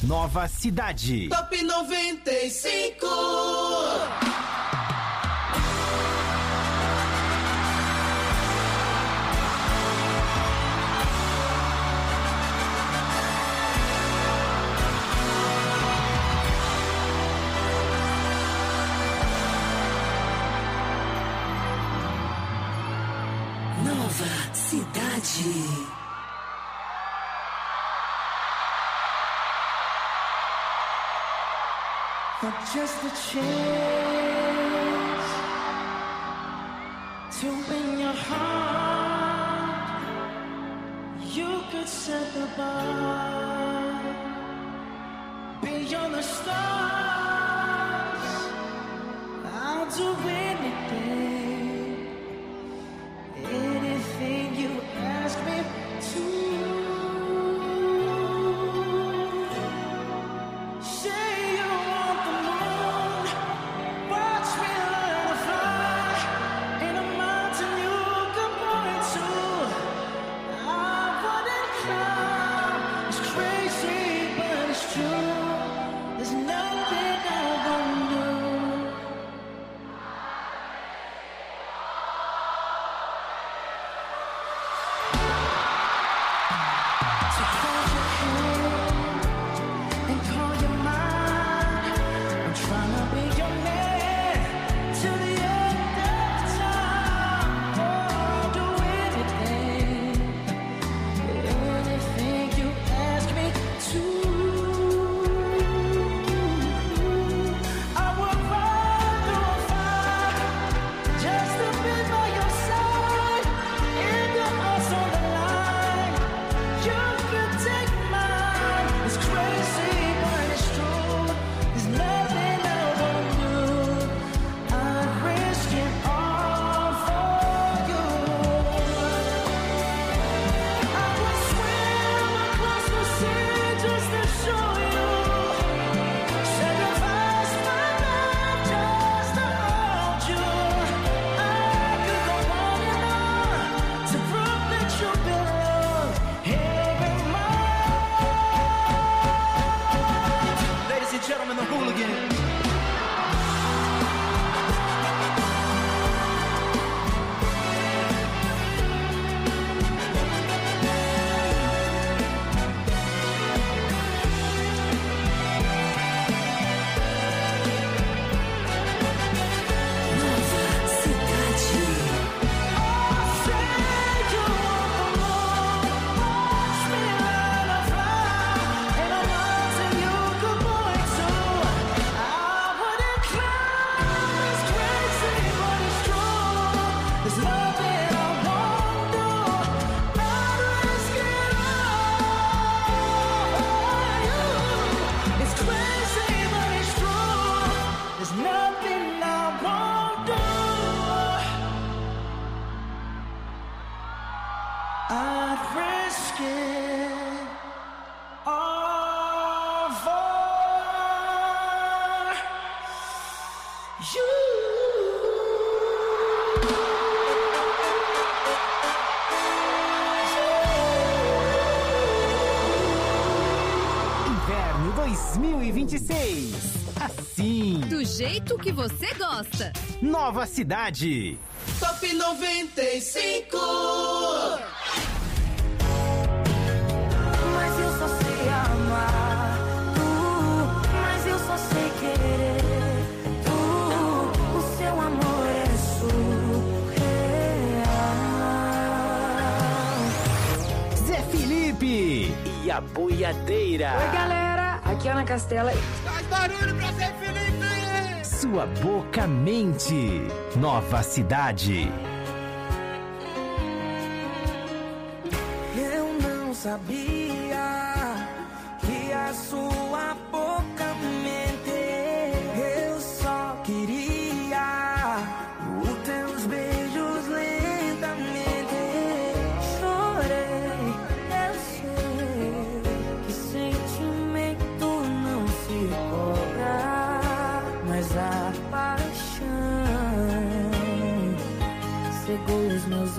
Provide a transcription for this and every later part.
Nova Cidade. Top 95. Nova Cidade. For just a chance to win your heart, you could set the bar beyond the stars. I'll do anything you ask me to. Inverno 2026. Assim. Do jeito que você gosta. Nova Cidade. Top 95. Mas eu só sei amar tu, mas eu só sei querer tu. O seu amor é surreal. Zé Felipe e a Boiadeira. Oi, galera, aqui é Ana Castela. Faz barulho pra Zé Felipe. Sua boca mente. Nova Cidade. Eu não sabia que a sua boca mente. Eu só queria os teus beijos lentamente. Chorei, eu sei que sentimento não se cobra, mas a paixão cegou os meus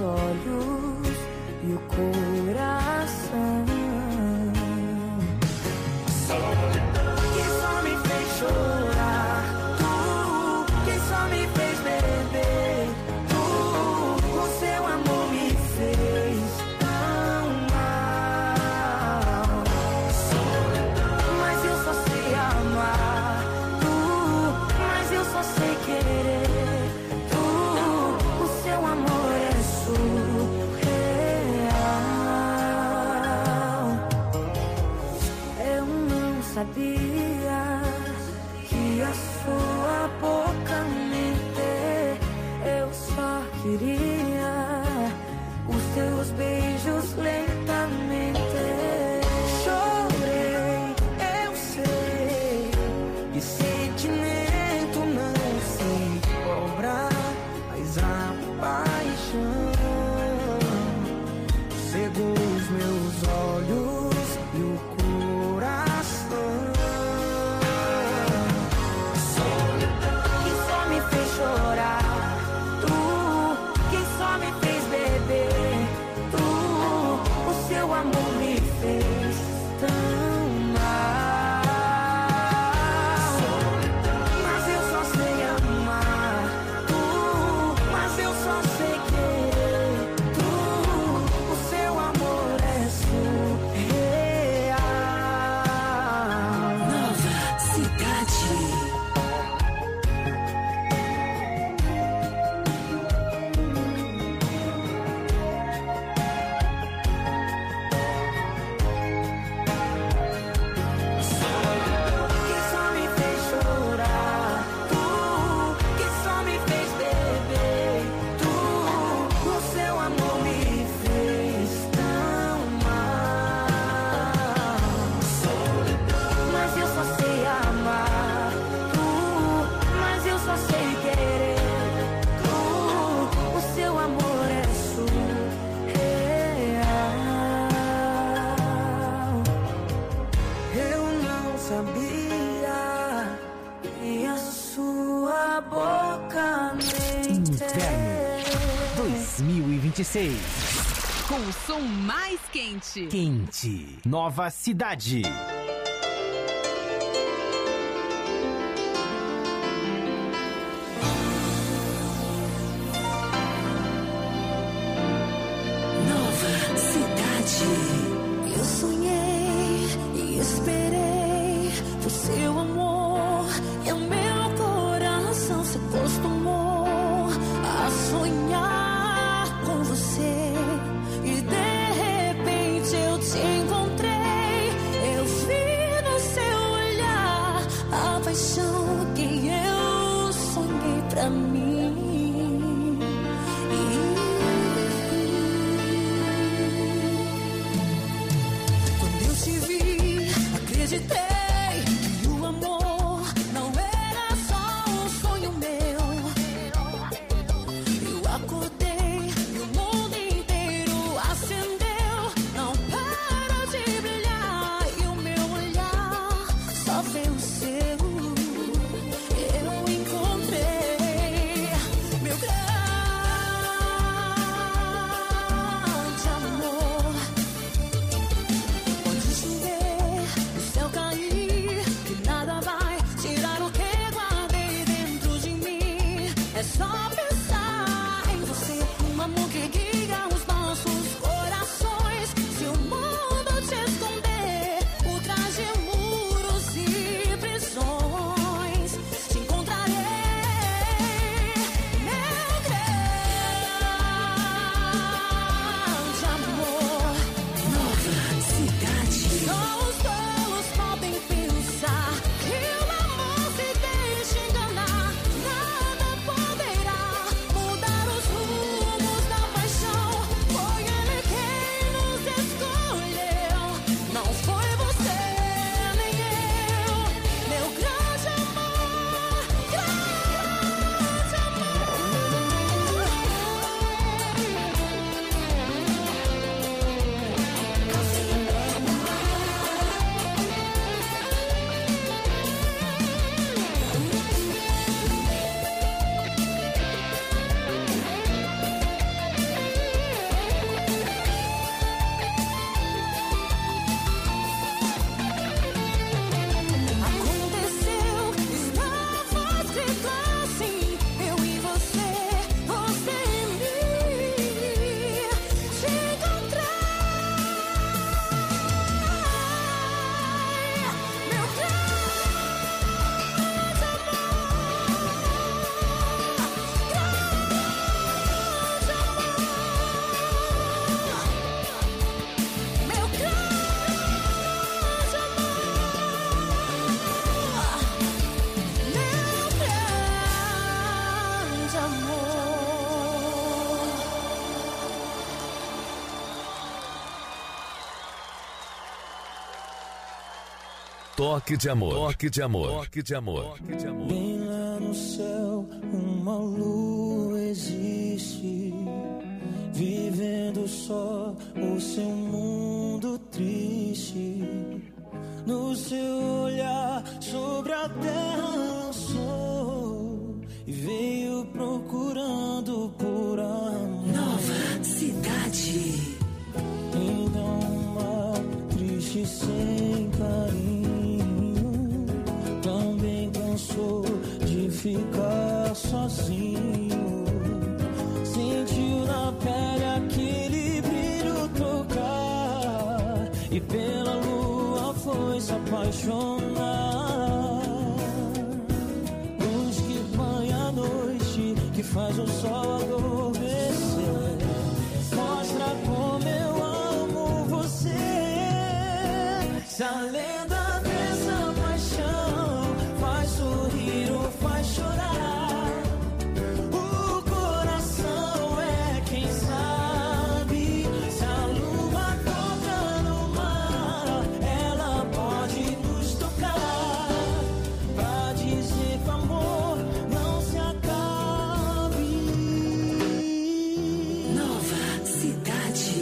olhos e o coração. que só me fez chorar, tu que só me fez beber, tu, o seu amor me fez tão mal. Mas eu só sei amar, tu, mas eu só sei querer, tu, o seu amor é surreal. Eu não sabia que a sua boca mente, eu só queria os teus beijos lentamente. Chorei, eu sei, e sentimento não sei cobrar, mas a paixão cegou os meus olhos e o coração. Que só me fez chorar, tu que só me fez beber, tu, o seu amor me fez tão mal. Mas eu só sei amar, tu, mas eu só sei querer, tu, o seu amor é surreal. Nova Cidade. Que só me fez chorar, tu que só me fez beber, tu, o seu amor me fez tão mal. Mas eu só sei amar, tu, mas eu só sei querer, tu, o seu amor é surreal. Eu não sabia que a sua boca Inverno 2026. Com o som mais quente. Quente. Nova Cidade. Nova Cidade. Eu sonhei e esperei por seu amor, e o meu coração se acostumou a sonhar com você. E de repente eu te encontrei, eu vi Toque de amor. Toque de amor. Toque de amor. Toque de amor. Bem lá no céu, uma lua existe, vivendo só o seu mundo triste. No seu olhar sobre a terra lançou e veio procurando por amor. Nova cidade. Então uma triste sem carinho, também cansou de ficar sozinho. Sentiu na pele aquele brilho tocar e pela lua foi se apaixonar. Luz que banha a noite, que faz o sol adormecer, mostra como eu amo você. Se a lenda dessa paixão faz sorrir ou faz chorar, o coração é quem sabe. Se a lua toca no mar, ela pode nos tocar, pra dizer que o amor não se acabe. Nova cidade.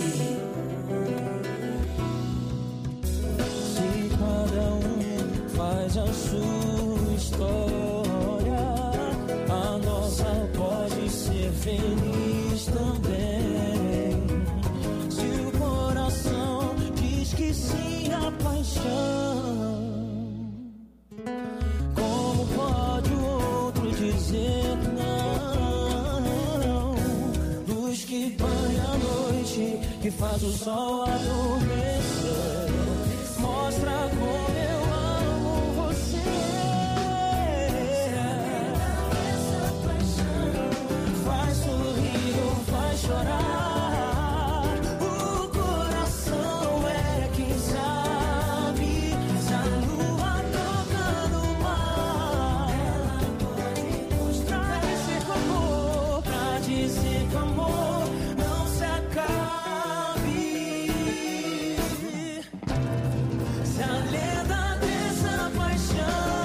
Se cada um faz a sua história, a nossa pode ser feliz também. Se o coração diz que sim à paixão, como pode o outro dizer não? Luz que banha a noite, que faz o sol adormecer, mostra como eu amo você. Faz sorrir ou faz chorar, o coração é quem sabe. Se a lua toca no mar, ela pode mostrar esse amor, pra dizer que o amor não se acabe. Se a lenda dessa paixão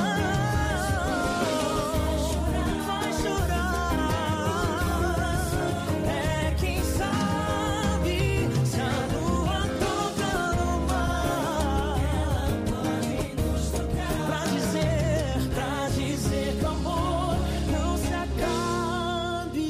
vai chorar, é quem sabe. Se a lua toca no mar, ela pode nos tocar, pra dizer que o amor não se acabe.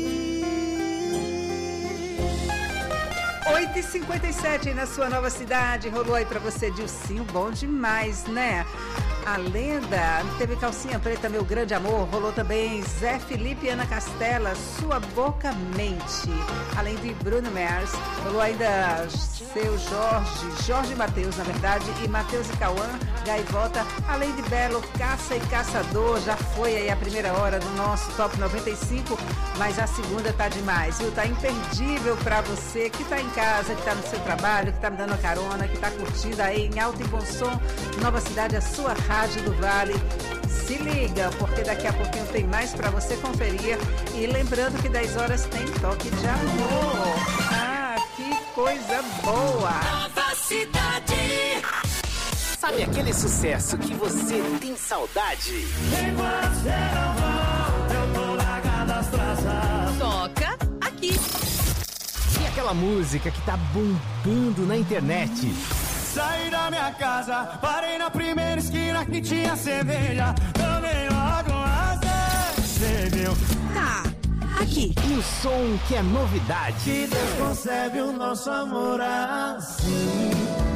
8h57 na sua nova cidade. Rolou aí pra você, Dilcinho, bom demais, né? A lenda, teve Calcinha Preta, Meu Grande Amor. Rolou também Zé Felipe e Ana Castela, Sua Boca Mente. Além de Bruno Mars, rolou ainda Seu Jorge Mateus, na verdade, e Mateus e Cauã, Gaivota. Além de Belo, Caça e Caçador. Já foi aí a primeira hora do nosso Top 95, mas a segunda tá demais, viu? Tá imperdível pra você que tá em casa, que tá no seu trabalho, que tá me dando a carona, que tá curtindo aí em alto e bom som. Nova Cidade, a sua Rádio do Vale. Se liga, porque daqui a pouquinho tem mais pra você conferir. E lembrando que 10 horas tem Toque de Amor. Ah, que coisa boa! Nova cidade. Sabe aquele sucesso que você tem saudade? Enquanto você não volta, eu tô largado as traças. Toca aqui. E aquela música que tá bombando na internet? Saí da minha casa, parei na primeira esquina que tinha cerveja. Tomei logo você viu? Tá aqui. Um som que é novidade. Que Deus concebe o nosso amor assim,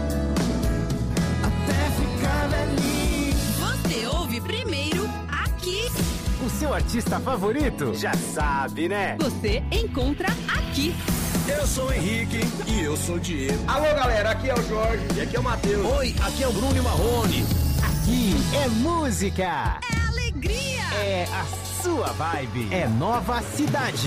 até ficar velhinho. Você ouve primeiro aqui. O seu artista favorito? Já sabe, né? Você encontra aqui. Eu sou o Henrique e eu sou o Diego. Alô, galera, aqui é o Jorge e aqui é o Matheus. Oi, aqui é o Bruno e Marrone. Aqui é música. É alegria. É a sua vibe. É Nova Cidade.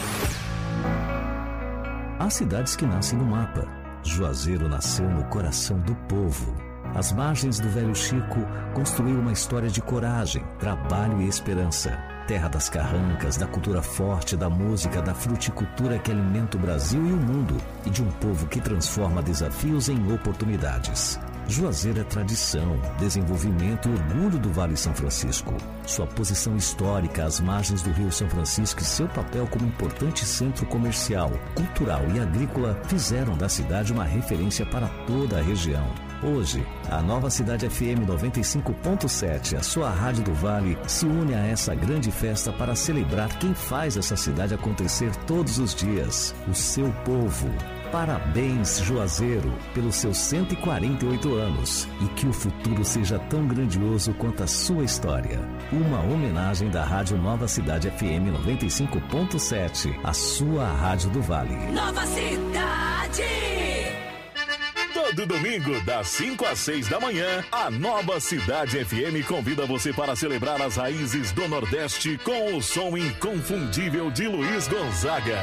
Há cidades que nascem no mapa. Juazeiro nasceu no coração do povo. Às margens do Velho Chico, construiu uma história de coragem, trabalho e esperança. Terra das carrancas, da cultura forte, da música, da fruticultura que alimenta o Brasil e o mundo, e de um povo que transforma desafios em oportunidades. Juazeiro é tradição, desenvolvimento e orgulho do Vale São Francisco. Sua posição histórica às margens do Rio São Francisco e seu papel como importante centro comercial, cultural e agrícola fizeram da cidade uma referência para toda a região. Hoje, a Nova Cidade FM 95.7, a sua rádio do Vale, se une a essa grande festa para celebrar quem faz essa cidade acontecer todos os dias, o seu povo. Parabéns, Juazeiro, pelos seus 148 anos e que o futuro seja tão grandioso quanto a sua história. Uma homenagem da Rádio Nova Cidade FM 95.7, a sua rádio do Vale. Nova Cidade! Todo domingo, das 5 às 6 da manhã, a Nova Cidade FM convida você para celebrar as raízes do Nordeste com o som inconfundível de Luiz Gonzaga.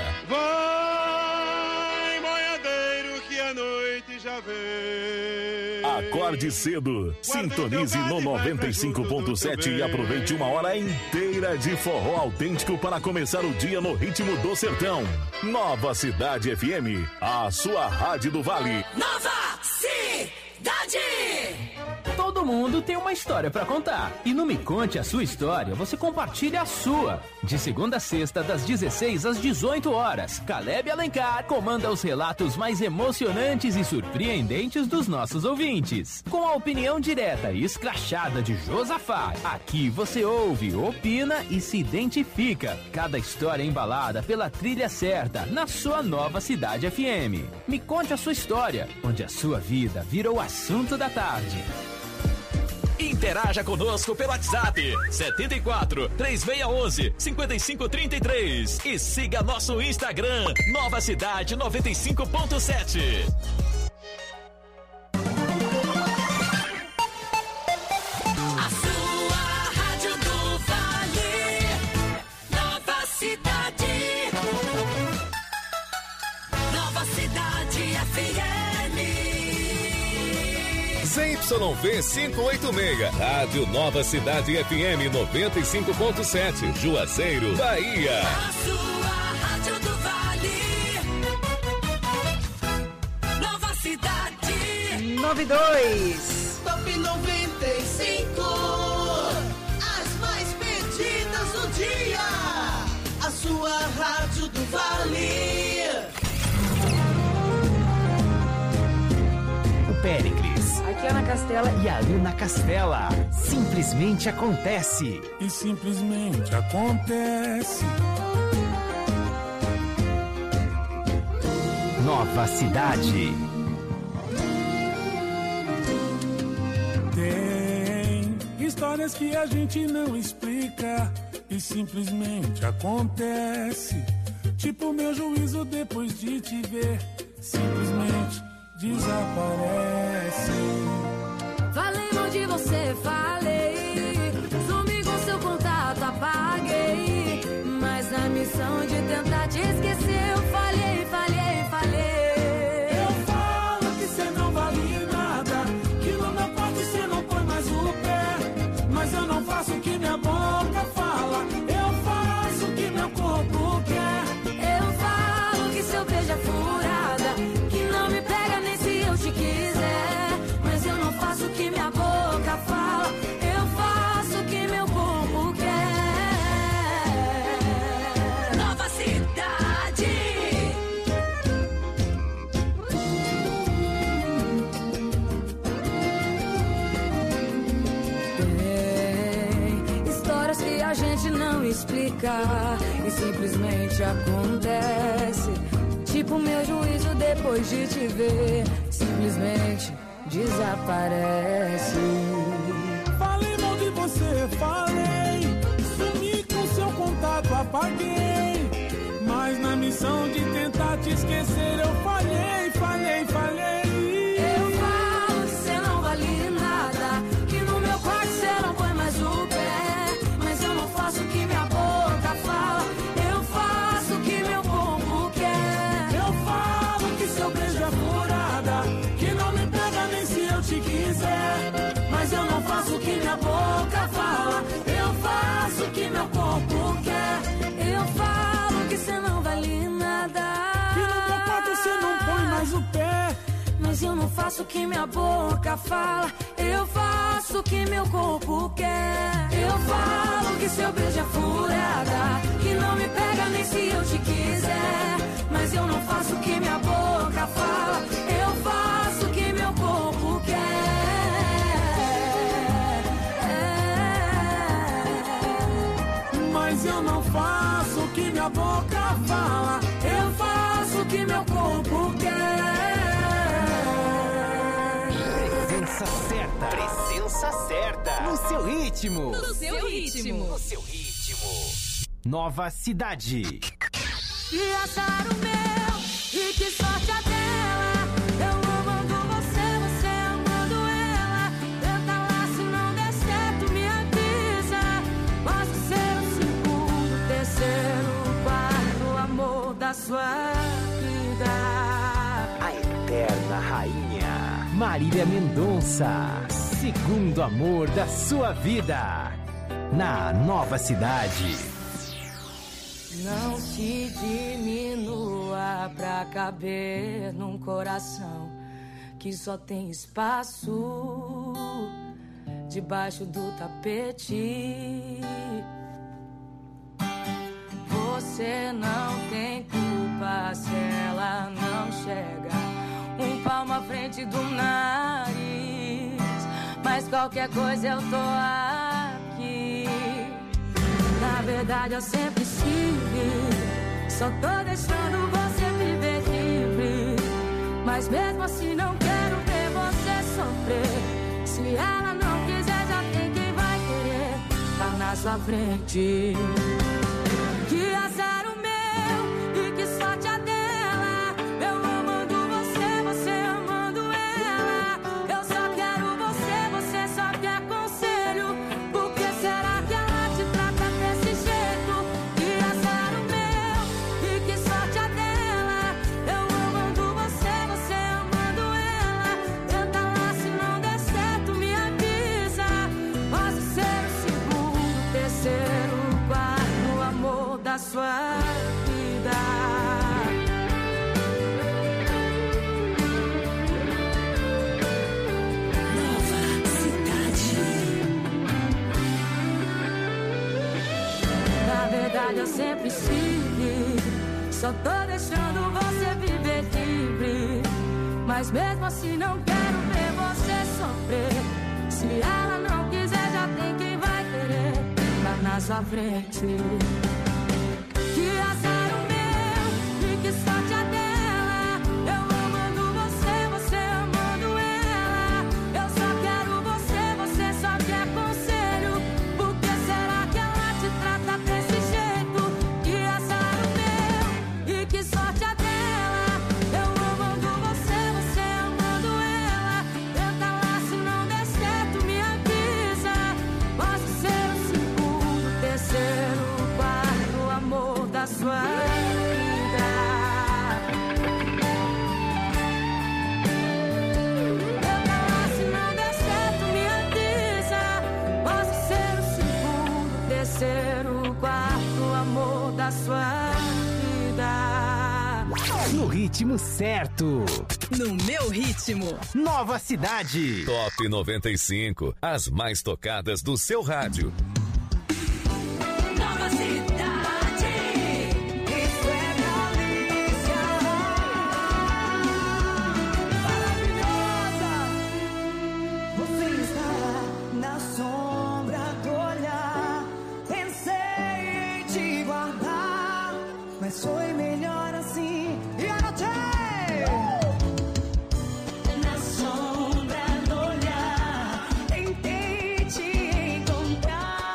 Vai, boiadeiro, que a noite já vem. Acorde cedo, sintonize no 95.7 e aproveite uma hora inteira de forró autêntico para começar o dia no ritmo do sertão. Nova Cidade FM, a sua rádio do Vale. Nova Cidade! Todo mundo tem uma história pra contar. E no Me Conte a Sua História, você compartilha a sua. De segunda a sexta, das 16 às 18 horas, Caleb Alencar comanda os relatos mais emocionantes e surpreendentes dos nossos ouvintes. Com a opinião direta e escrachada de Josafá, aqui você ouve, opina e se identifica. Cada história é embalada pela trilha certa, na sua Nova Cidade FM. Me Conte a Sua História, onde a sua vida virou o assunto da tarde. Interaja conosco pelo WhatsApp 74 3611 5533 e siga nosso Instagram Nova Cidade 95.7. A sua rádio do Vale, Nova Cidade, Nova Cidade FM. ZYV 586, Rádio Nova Cidade FM 95.7, Juazeiro, Bahia. A sua rádio do Vale, Nova Cidade. 92. Top 95. As mais pedidas do dia. A sua rádio do Vale. O Péricles. Aqui é Ana Castela. E ali na Castela. Simplesmente acontece. E simplesmente acontece. Nova Cidade. Tem histórias que a gente não explica e simplesmente acontece. Tipo meu juízo depois de te ver, simplesmente desaparece. Falei mal de você, falei. Sumi com seu contato, apaguei. Mas na missão de tentar te esquecer, eu falhei, falhei, falhei. Eu falo que cê não vale nada, que no meu quarto cê não põe mais o pé. Mas eu não faço o que minha boca fala, eu faço o que meu corpo quer. Eu falo que seu beijo é furada, que não me pega nem se eu te quiser. Mas eu não faço o que minha boca fala, eu faço o que meu corpo quer. Nova Cidade. Tem histórias que a gente não explica e simplesmente acontece. Tipo meu juízo depois de te ver, simplesmente desaparece. Falei mal de você, falei. Sumi com seu contato, apaguei. Mas na missão de tentar te esquecer, eu falhei, falhei, falhei. Eu falo que cê não vale nada, que no meu quarto cê não põe mais o pé. Mas eu não faço o que minha boca fala, eu faço o que meu corpo quer. Eu falo que seu beijo é furada, que não me pega nem se eu te quiser. Mas eu não faço o que minha boca fala, eu faço o que meu corpo quer. Eu falo que cê não vale nada, que no meu quarto Mas eu não faço o que minha boca fala, eu faço o que meu corpo quer. Eu falo que seu beijo é furada, que não me pega nem se eu te quiser. Mas eu não faço o que minha boca fala, eu faço o que meu corpo quer. Mas eu não faço o que minha boca fala, eu faço o que meu corpo quer. Presença certa. Presença certa. No seu ritmo. No seu ritmo. No seu ritmo. Nova Cidade. Que azar o meu e que sorte a dela. Eu amando você, você amando ela. Tenta lá, se não der certo, me avisa. Posso ser o segundo, terceiro, quarto amor da sua vida. A eterna rainha Marília Mendonça. Segundo amor da sua vida. Na Nova Cidade. Não se diminua pra caber num coração que só tem espaço debaixo do tapete. Você não tem culpa se ela não chega um palmo à frente do nariz. Mas qualquer coisa eu tô aqui. Na verdade eu sempre estive, só tô deixando você viver livre. Mas mesmo assim não quero ver você sofrer. Se ela não quiser, já tem quem vai querer tá na sua frente. Que azar o meu e que sorte a dela. Eu amando você, você amando ela. Eu só quero você, você só quer conselho. Por que será que ela te trata desse jeito? Que azar o meu e que sorte a dela. Eu amando você, você amando ela. Tenta lá, se não der certo, me avisa. Posso ser o segundo, terceiro, quarto amor da sua vida. Nova Cidade. Na verdade eu sempre estive, só tô deixando você viver livre. Mas mesmo assim não quero ver você sofrer. Se ela não quiser, já tem quem vai querer tá na sua frente. Que azar o meu e que sorte a dela. Eu amando você, você amando ela. Eu só quero você, você só quer conselho. Por que será que ela te trata desse jeito? Que azar o meu e que sorte a dela. Eu amando você, você amando ela. Tenta lá, se não der certo, me avisa. Posso ser o segundo, terceiro, quarto amor da sua vida. Tenta lá, se não der certo, me avisa. Posso ser o segundo, terceiro, quarto amor da sua vida. No ritmo certo. No meu ritmo. Nova Cidade. Top 95. As mais tocadas do seu rádio. Nova Cidade. Isso é delícia. Maravilhosa. Você está na sombra do olhar. Pensei em te guardar, mas foi melhor assim. E anotei. Na sombra do olhar, tentei te encontrar.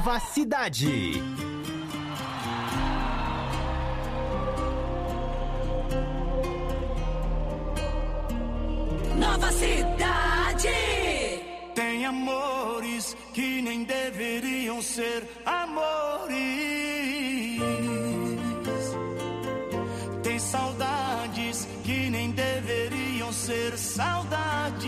Nova Cidade. Nova Cidade. Tem amores que nem deveriam ser amores. Tem saudades que nem deveriam ser saudades.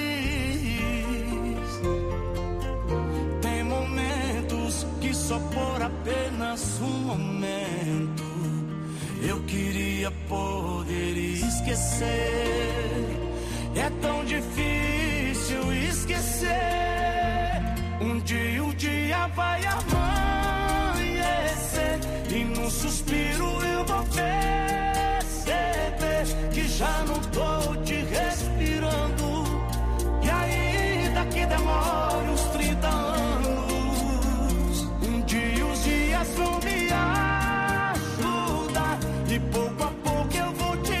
Tem momentos que só por apenas um momento eu queria poder esquecer. É tão difícil esquecer. Um dia vai amanhecer e num suspiro eu vou perceber que já não tô te respirando. E ainda que demore uns 30 anos, um dia os dias vão me ajudar e pouco a pouco eu vou te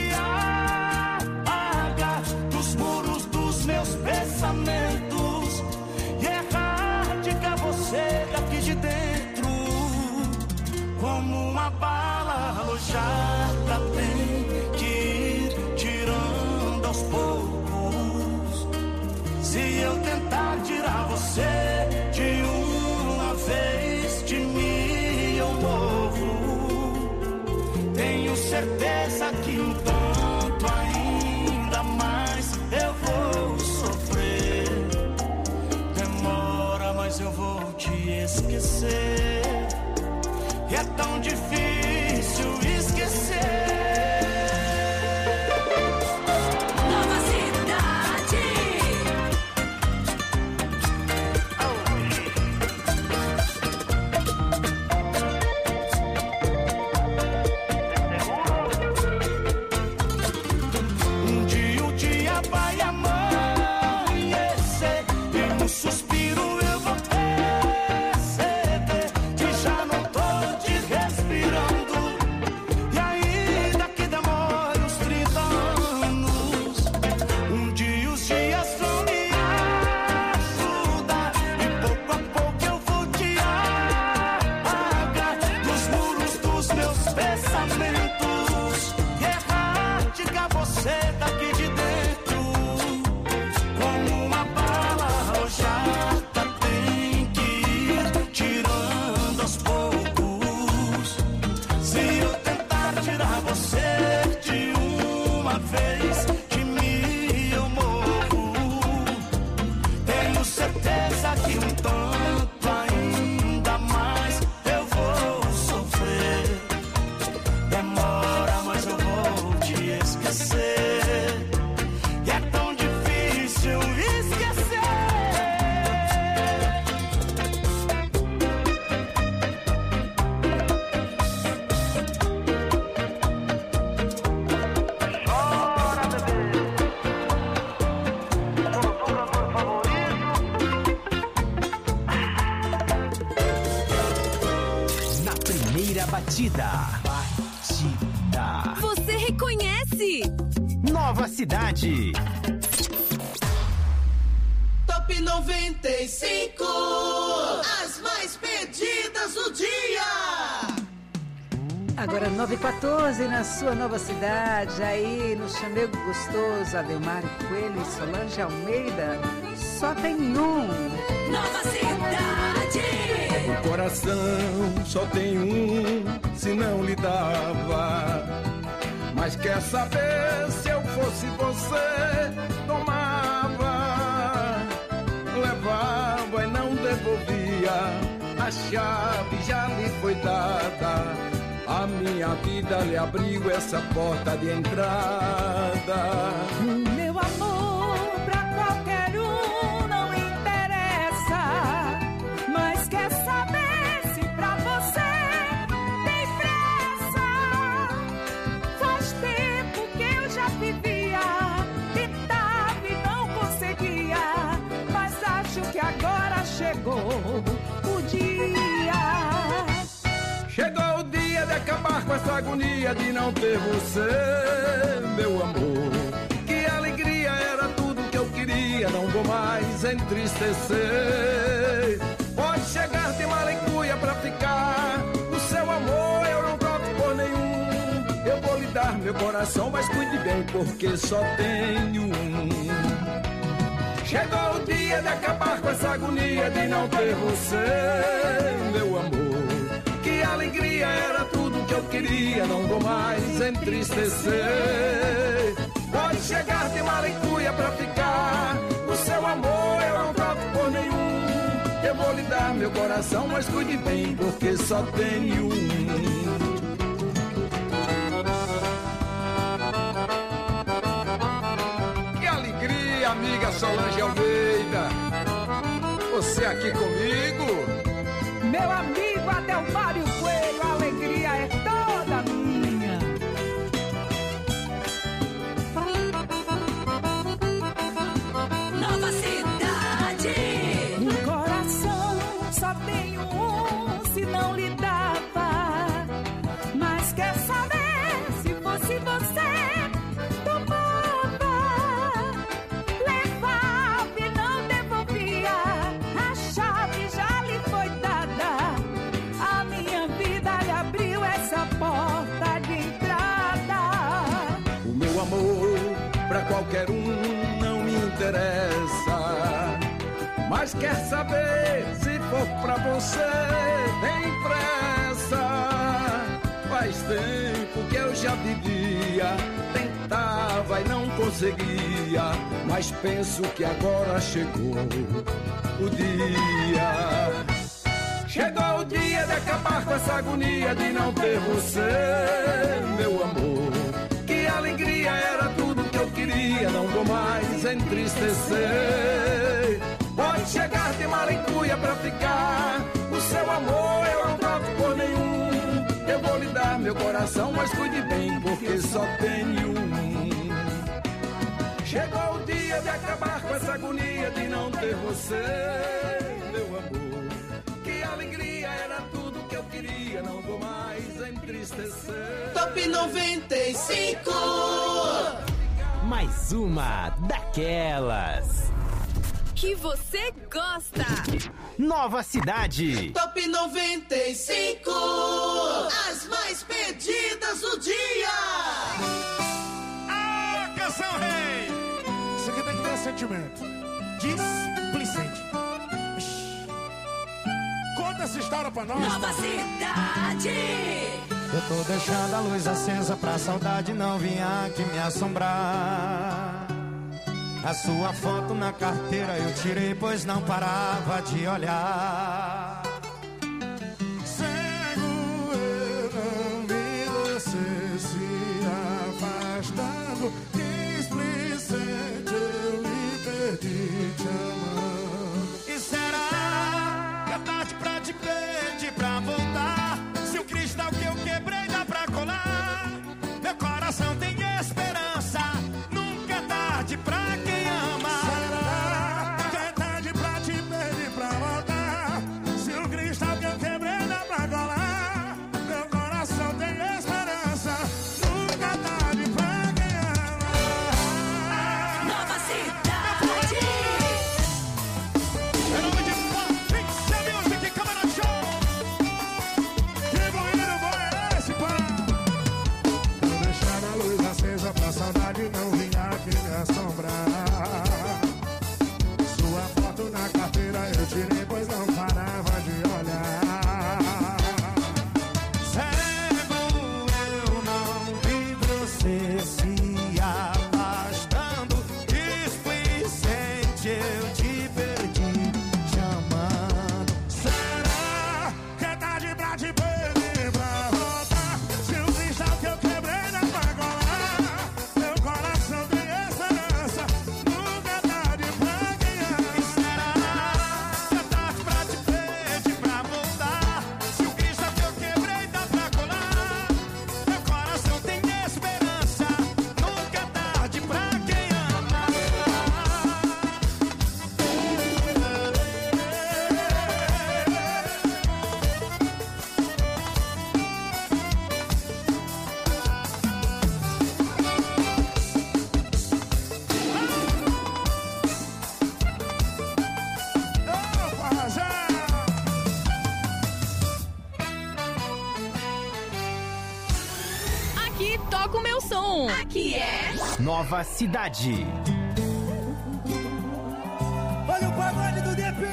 meus pensamentos e erradicar você daqui de dentro. Como uma bala alojada tem que ir tirando aos poucos. Se eu tentar tirar você de uma vez, de mim eu morro. Tenho certeza que um tanto ainda mais eu vou sofrer. Demora, mas eu vou te esquecer. E é tão difícil esquecer. Nova Cidade. Um dia o dia vai amanhecer e no suspiro eu vou perceber que já não tô te respirando. E ainda que demore uns 30 anos, um dia os dias vão me ajudar e pouco a pouco eu vou te apagar dos muros dos meus pensamentos e erradicar você daqui de dentro. Como uma bala alojada tem que ir tirando aos poucos. Se eu tentar tirar você de uma vez, de mim eu morro. Tenho certeza que um tanto ainda mais eu vou sofrer. Demora, mas eu vou te esquecer. E é tão difícil esquecer. Chora, bebê. Sou o teu cantor favorito. Na primeira batida. Você reconhece? Nova Cidade. Top 95. As mais pedidas do dia. Agora 9h14 na sua Nova Cidade, aí no Chamego Gostoso, Adelmar Coelho e Solange Almeida, só tem um. Nova Cidade. O coração só tem um, se não lhe dava. Mas quer saber, se eu fosse você, tomava, levava e não devolvia. A chave já lhe foi dada. A minha vida lhe abriu essa porta de entrada. Meu amor pra qualquer um não interessa, mas quer saber se pra você tem pressa. Faz tempo que eu já vivia, tentava e não conseguia, mas acho que agora chegou o dia. Chegou o dia de acabar com essa agonia de não ter você, meu amor. Que alegria, era tudo que eu queria, não vou mais entristecer. Pois chegar de malicuia pra ficar. O seu amor eu não troco por nenhum. Eu vou lhe dar meu coração, mas cuide bem, porque só tenho um. Chegou o dia de acabar com essa agonia de não ter você, meu amor. Que alegria, era tudo que eu queria, não vou mais entristecer. Pode chegar de malicuia pra ficar. O seu amor eu não troco por nenhum. Eu vou lhe dar meu coração, mas cuide bem, porque só tenho um. Amiga Solange Almeida, você aqui comigo? Meu amigo Adelmário Coelho, a alegria é toda minha. Nova Cidade. No coração só tenho um, se não lhe dava. Mas quer saber, se fosse você, pra qualquer um não me interessa. Mas quer saber, se for pra você, tem pressa. Faz tempo que eu já vivia, tentava e não conseguia. Mas penso que agora chegou o dia. Chegou o dia de acabar com essa agonia de não ter você, meu amor. Que alegria, era tudo que eu queria, não vou mais entristecer. Pode chegar de malicuia pra ficar. O seu amor eu não troco por nenhum. Eu vou lhe dar meu coração, mas cuide bem, porque só tenho um. Chegou o dia de acabar com essa agonia de não ter você, meu amor. Que alegria, era tudo que eu queria, não vou mais entristecer. Top 95. Mais uma daquelas que você gosta. Nova Cidade. Top 95. As mais pedidas do dia. Ah, canção rei. Isso aqui tem que ter sentimento. Displicente. Conta essa história pra nós. Nova Cidade. Eu tô deixando a luz acesa pra saudade não vir aqui me assombrar. A sua foto na carteira eu tirei, pois não parava de olhar. Cego eu não vi você se afastando. Displicente eu me perdi te amando. E será que é tarde pra te pedir pra voltar? Se o cristal que eu quebrei dá pra colar. Meu coração tem esperança, nunca é tarde pra quem ama. Será que é tarde pra te pedir pra voltar? aqui, toca o meu som. Aqui é Nova Cidade. Olha o pagode do DP.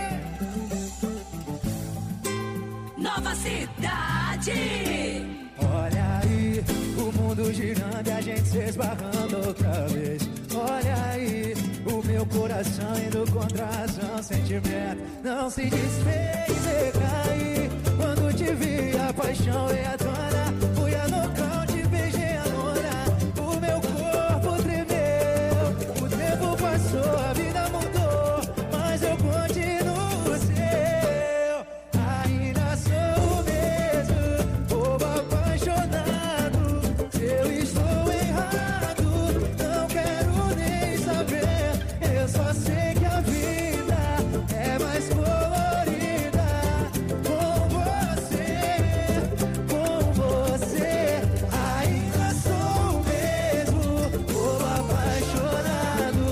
Nova Cidade. Olha aí, o mundo girando e a gente se esbarrando outra vez. Olha aí, o meu coração indo contra a razão, sentimento não se desfez e caí. Quando te vi, a paixão veio à tona. Fui a nocaute, beijei a lona. O meu corpo tremeu. O tempo passou, a vida mudou, mas eu continuo seu. Ainda sou o mesmo, bobo apaixonado. Se eu estou errado, não quero nem saber. Eu só sei que a vida é mais colorida com você, com você. Ainda sou o mesmo, bobo apaixonado.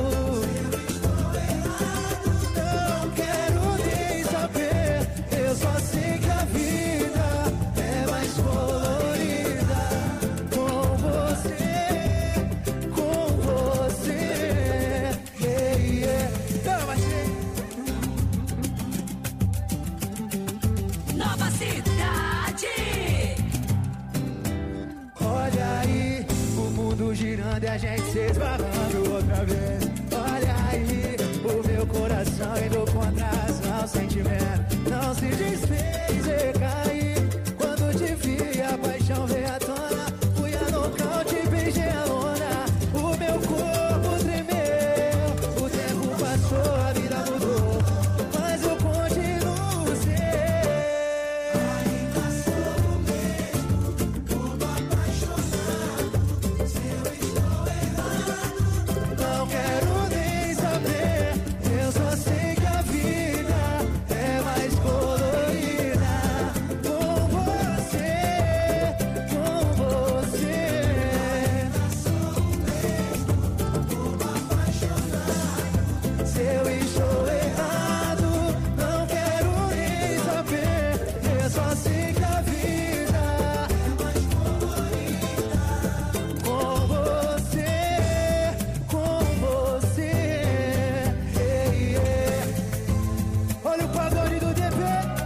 Não quero nem saber. Eu só sei que a vida é mais colorida com você, com você. Yeah, yeah. Toma, Nova Cidade. olha aí, o mundo girando e a gente se esbarrando outra vez. Olha aí, o meu coração indo contra a razão, sentimento não se desfez e caí. Quando te vi, a paixão veio à tona. Fui a nocaute, beijei a lona. O meu corpo tremeu. O tempo passou, a vida mudou, mas eu continuo seu. Ainda sou o mesmo, bobo apaixonado. Se eu estou errado, não quero nem saber. Eu só sei que a vida é mais colorida com você, com você. Ainda sou o mesmo, bobo apaixonado. Se eu estou errado, não quero nem saber. Eu só sei que a vida é mais colorida com você, com você. Yeah, yeah. Olha o pagode do DP.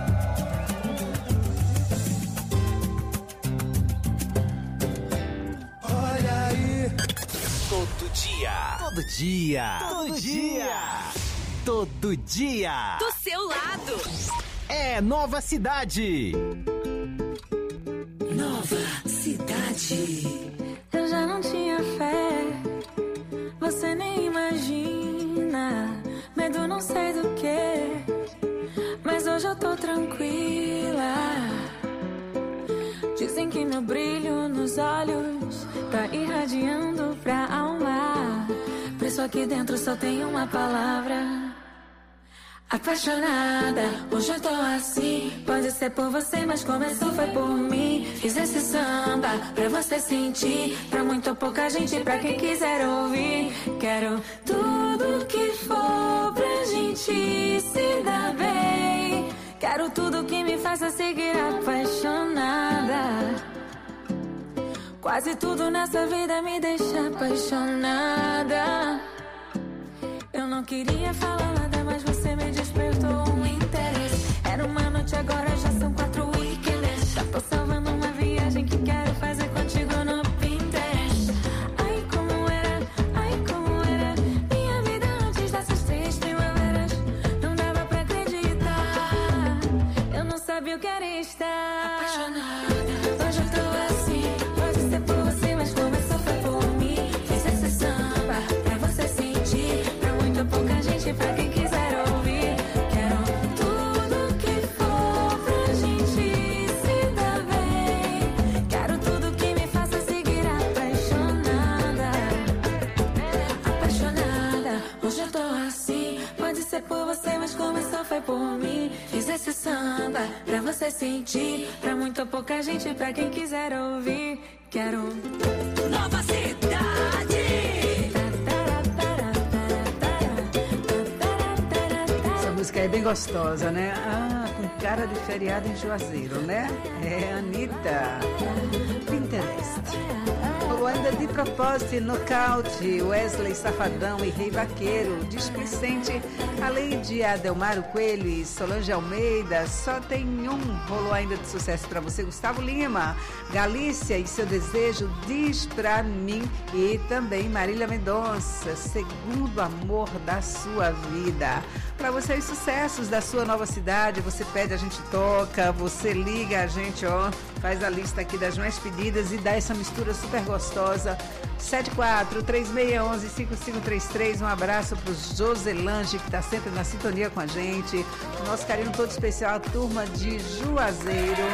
Olha aí. Todo dia. Todo dia. Todo dia. Todo dia. do seu lado. É Nova Cidade. Nova Cidade. Eu já não tinha fé, você nem imagina. Medo não sei do que, mas hoje eu tô tranquila. Dizem que meu brilho nos olhos tá irradiando pra alma. Por isso aqui dentro só tem uma palavra: apaixonada. Hoje eu tô assim, pode ser por você, mas começou foi por mim. Fiz esse samba pra você sentir, pra muito ou pouca gente, pra quem quiser ouvir. Quero tudo que for pra gente se dar bem. Quero tudo que me faça seguir apaixonada. Quase tudo nessa vida me deixa apaixonada. Eu não queria falar nada, mas você me despertou um interesse. Era uma noite, agora já são 4 weekends. Já tô salvando uma viagem que quero fazer contigo no Pinterest. Ai, como era minha vida antes dessas 3 primaveras. Não dava pra acreditar, eu não sabia o que era estar apaixonada. Hoje eu tô assim, pode ser por você, mas começou foi por mim. Fiz esse samba pra você sentir, pra muito pouca gente, pra quem quiser ouvir. Quero tudo que for pra gente se dar bem. Quero tudo que me faça seguir apaixonada. Apaixonada, hoje eu tô assim, pode ser por você, mas começou foi por mim. Fiz esse samba pra você sentir, pra muito ou pouca gente, pra quem quiser ouvir. Quero Nova Cidade. Essa música é bem gostosa, né? Ah, com cara de feriado em Juazeiro, né? É Anitta. Pinterest. Propósito e Nocaute, Wesley Safadão e Rei Vaqueiro, Displicente, além de Adelmaro Coelho e Solange Almeida, só tem um rolou ainda de sucesso para você, Gustavo Lima, Galícia e Seu Desejo, Diz Pra Mim, e também Marília Mendonça, Segundo Amor da Sua Vida. Para você, os sucessos da sua nova cidade, você pede, a gente toca, você liga, a gente faz a lista aqui das mais pedidas e dá essa mistura super gostosa. 74-3611-5533, um abraço para o Joselange, que está sempre na sintonia com a gente. O nosso carinho todo especial, a turma de Juazeiro.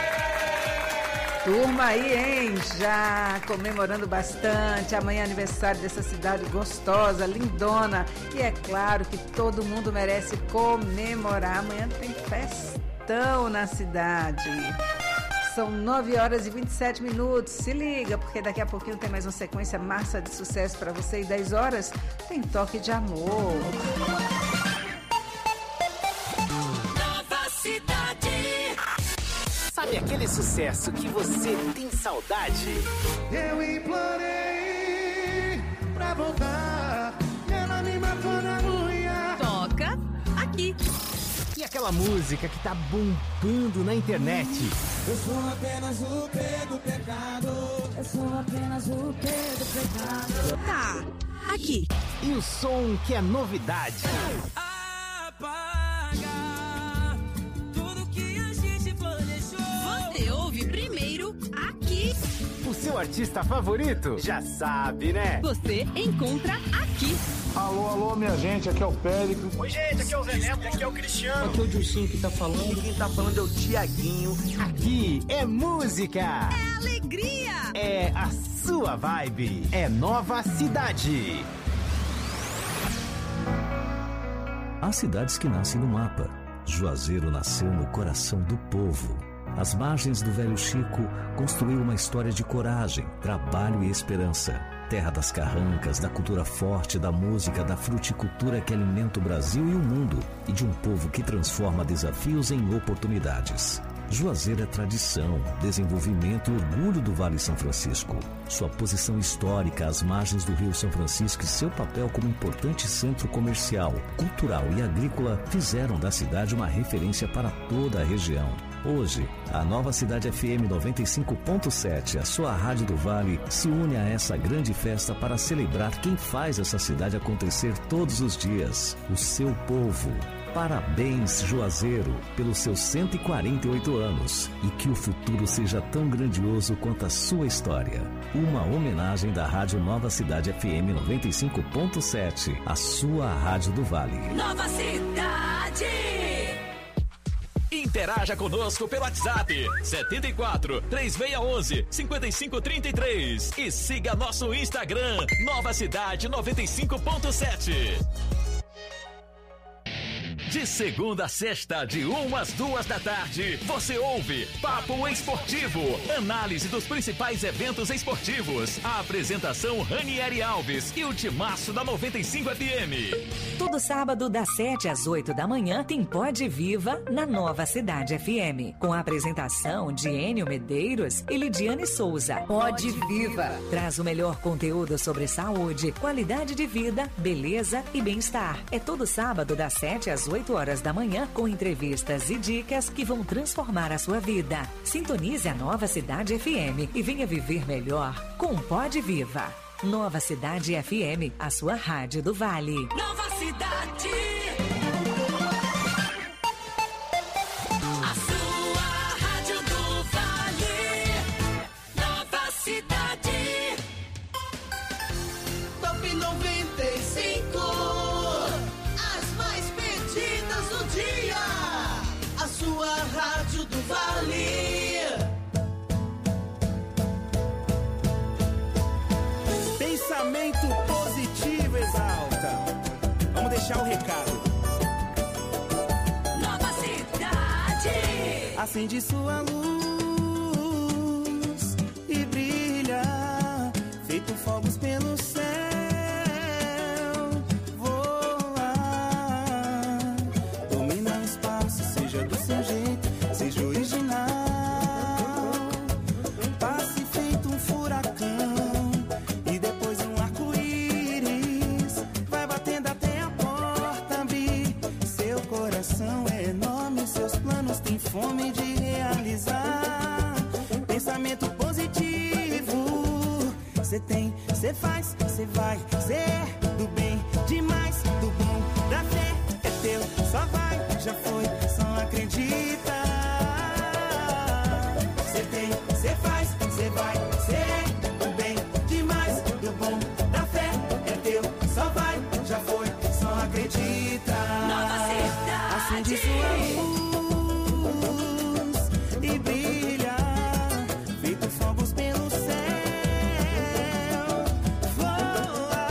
Turma aí, hein? Já comemorando bastante. Amanhã é aniversário dessa cidade gostosa, lindona. E é claro que todo mundo merece comemorar. Amanhã tem festão na cidade. São 9h27. Se liga, porque daqui a pouquinho tem mais uma sequência massa de sucesso para você. E 10 horas tem Toque de Amor. Nova Cidade. Sabe aquele sucesso que você tem saudade? Eu implorei pra voltar, ela me matou na unha. Toca aqui. E aquela música que tá bombando na internet? Eu sou apenas o P do pecado. Eu sou apenas o P do pecado. Tá aqui. E o som que é novidade? Primeiro aqui. O seu artista favorito? Já sabe, né? Você encontra aqui. Alô, minha gente, aqui é o Périco. Oi, gente, aqui é o Zé Neto, aqui é o Cristiano. Aqui é o Dilcinho que tá falando. E quem tá falando é o Tiaguinho. Aqui é música. É alegria. É a sua vibe. É Nova Cidade. Há cidades que nascem no mapa. Juazeiro nasceu no coração do povo. Às margens do Velho Chico, construiu uma história de coragem, trabalho e esperança. Terra das carrancas, da cultura forte, da música, da fruticultura que alimenta o Brasil e o mundo, e de um povo que transforma desafios em oportunidades. Juazeiro é tradição, desenvolvimento e orgulho do Vale São Francisco. Sua posição histórica às margens do Rio São Francisco e seu papel como importante centro comercial, cultural e agrícola fizeram da cidade uma referência para toda a região. Hoje, a Nova Cidade FM 95.7, a sua rádio do Vale, se une a essa grande festa para celebrar quem faz essa cidade acontecer todos os dias, o seu povo. Parabéns, Juazeiro, pelos seus 148 anos e que o futuro seja tão grandioso quanto a sua história. Uma homenagem da Rádio Nova Cidade FM 95.7, a sua rádio do Vale. Nova Cidade. Interaja conosco pelo WhatsApp 74-3611-5533 e siga nosso Instagram Nova Cidade 95.7. De segunda a sexta, de 1 às 2 da tarde, você ouve Papo Esportivo, análise dos principais eventos esportivos. A apresentação Ranieri Alves e o timaço da 95 FM. Todo sábado, das 7 às 8 da manhã, tem Pode Viva na Nova Cidade FM, com a apresentação de Enio Medeiros e Lidiane Souza. Pode Viva traz o melhor conteúdo sobre saúde, qualidade de vida, beleza e bem-estar. É todo sábado, das 7 às 8 horas da manhã, com entrevistas e dicas que vão transformar a sua vida. Sintonize a Nova Cidade FM e venha viver melhor com Pode Viva. Nova Cidade FM, a sua rádio do Vale. Nova Cidade. A sua rádio do Vale. Nova Cidade. Top 95. A sua rádio do Vale. Pensamento positivo exalta. Vamos deixar o recado. Nova Cidade. Acende sua luz e brilha, feito fogos pelo céu. Seja original, passe feito um furacão positivo. Cê tem, cê faz, cê vai, cê é do bem, demais, do bom, da fé. É teu, só vai, já foi, só acredita. Cê tem, cê faz, cê vai, cê é do bem, demais, do bom, da fé. É teu, só vai, já foi, só acredita. Nova Cidade. Acende sua luz e brilha, feito fogos pelo céu. Voa,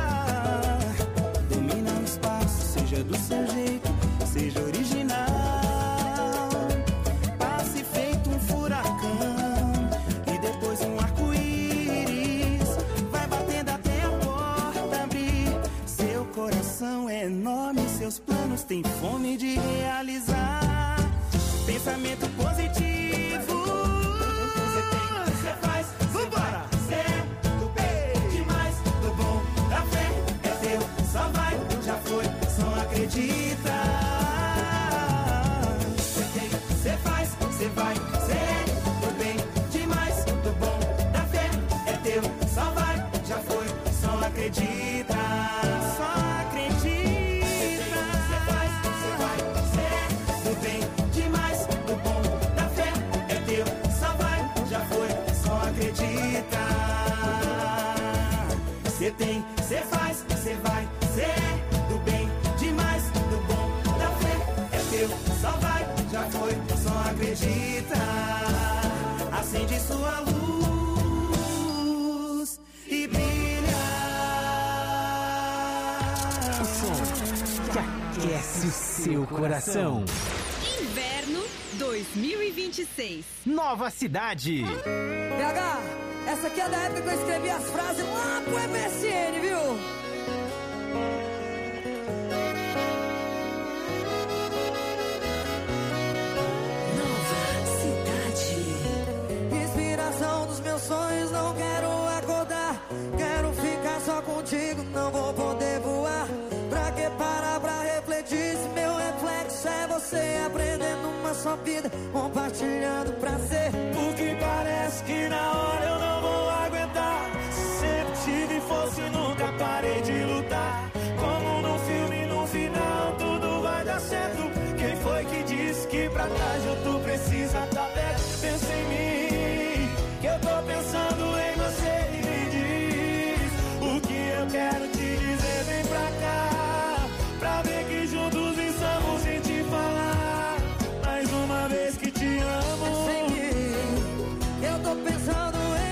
domina o espaço, seja do seu jeito, seja original. Passe feito um furacão e depois um arco-íris. Vai batendo até a porta abrir. Seu coração é enorme, seus planos têm fome de realizar. Pensamento positivo. Você tem, você faz, vambora. Cê é do bem, demais, do bom, da fé. É teu, só vai, já foi, só acredita. Você tem, você faz, você vai, cê é do bem, demais, do bom, da fé. É teu, só vai, já foi, só acredita. Só acredita. Você faz, você vai, cê é do bem, demais, do bom, da fé. É teu, só vai, já foi, só acredita. Cê tem, cê faz, cê vai, cê é do bem, demais, do bom, da fé. É teu, só vai, já foi, só acredita. Acende sua luz e brilha. O som que aquece o seu coração. Inverno 2026. Nova Cidade. PH, essa aqui é da época que eu escrevi as frases lá pro MSN, viu? Nova Cidade. Inspiração dos meus sonhos, não quero acordar. Quero ficar só contigo, não vou poder voar. Pra que parar pra refletir se meu reflexo é você aprendendo uma só vida, compartilhando prazer. O que parece que na hora eu não vou aguentar. Sempre tive força e nunca parei de lutar. Como num filme, no final tudo vai dar certo. Quem foi que disse que pra trás tu precisa tá perto? Pensa em mim, que eu tô pensando em você. E me diz o que eu quero te dizer. Vem pra cá, pra ver que juntos estamos sem te falar. Mais uma vez que te amo. Eu tô pensando em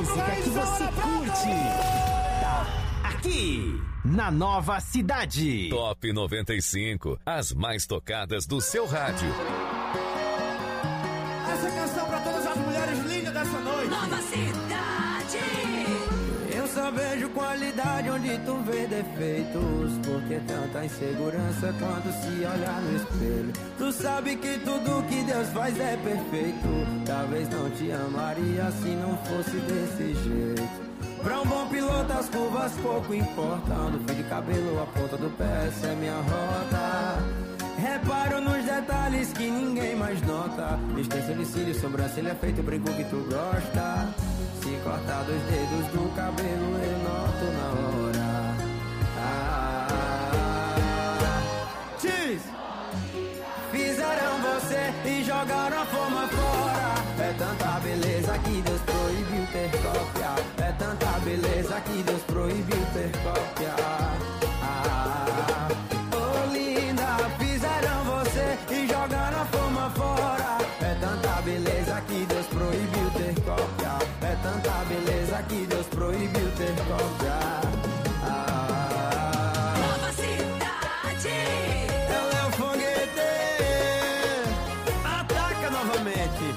música que você curte. Tá aqui, na Nova Cidade. Top 95, as mais tocadas do seu rádio. Essa canção pra todas as mulheres lindas dessa noite. Nova Cidade. Eu só vejo qualidade onde tu vê defeitos. Porque tanta insegurança quando se olhar no espelho. Tu sabe que tudo que Deus faz é perfeito. Talvez não te amaria se não fosse desse jeito. Pra um bom piloto as curvas pouco importam. Do fio de cabelo a ponta do pé, essa é minha rota. Reparo nos detalhes que ninguém mais nota. Extensão de cílios, sobrancelha feito, brinco que tu gosta. Se cortar dois dedos do cabelo eu noto na hora. Diz! Fizeram você e jogaram a forma fora. É tanta beleza que Deus proibiu ter cópia. É tanta beleza que Deus proibiu ter cópia. Oh linda, fizeram você e jogaram a forma fora. É tanta beleza que Deus proibiu ter cópia. É tanta beleza que Deus proibiu ter cópia. Nova Cidade. Ela é o foguete. Ataca novamente.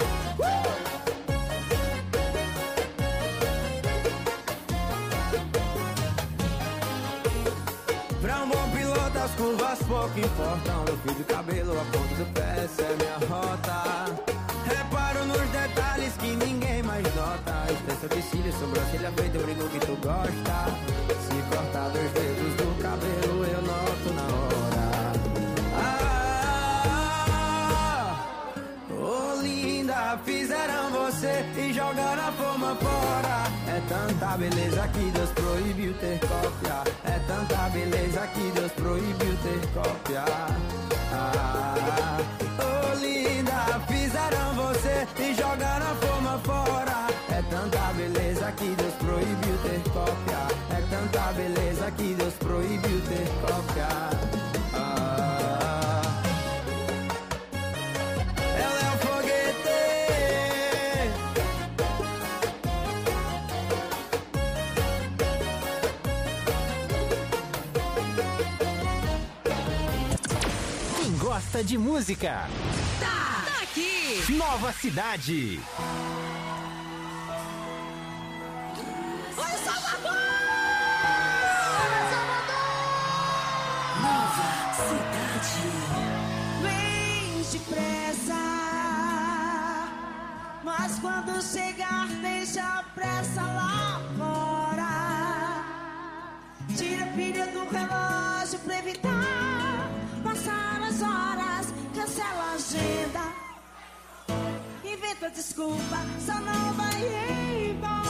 Pra um bom piloto as curvas pouco importam. No fio do cabelo, a ponta do pé, essa é minha rota. Reparo nos detalhes que ninguém mais nota. Extensão de cílios, sobrancelha feita, eu brinco que tu gosta. Se cortar dois dedos do cabelo eu noto na hora. Oh linda, fizeram você e jogaram a forma fora. É tanta beleza que Deus proibiu ter cópia. É tanta beleza que Deus proibiu ter cópia. Oh linda, fizeram você e jogaram a forma fora. É tanta beleza que Deus proibiu ter cópia. É tanta beleza que Deus proibiu ter cópia. Ela é um foguete. Quem gosta de música, Tá aqui. Nova Cidade. Oi, Salvador! Nova Cidade. Vem depressa, mas quando chegar deixa a pressa lá fora. Tira a pilha do relógio pra evitar passar as horas. Cancela a agenda, inventa desculpa, só não vai embora.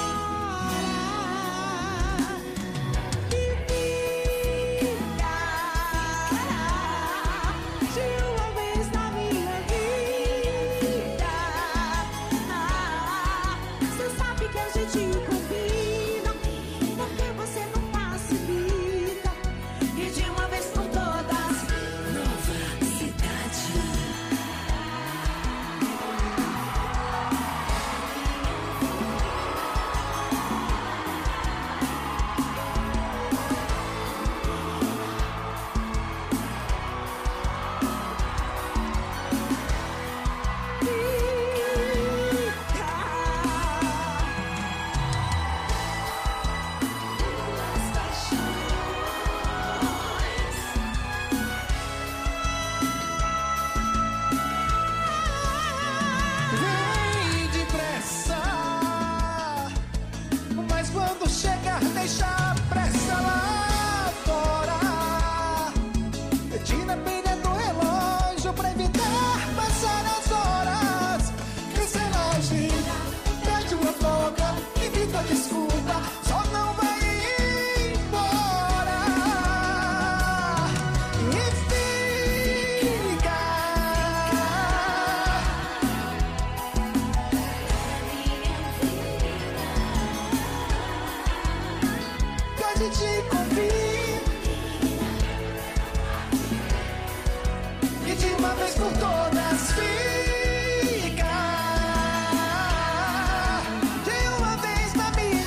De uma vez na minha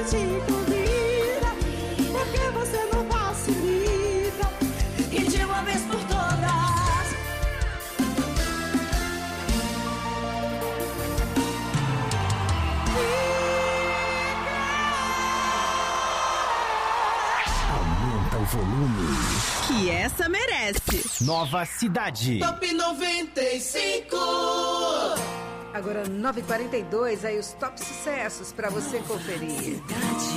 te convida, porque você não facilita. E de uma vez por todas, Aumenta o volume. Que essa merece. Nova Cidade. Top 95. Agora 9h42, aí os top sucessos para você conferir.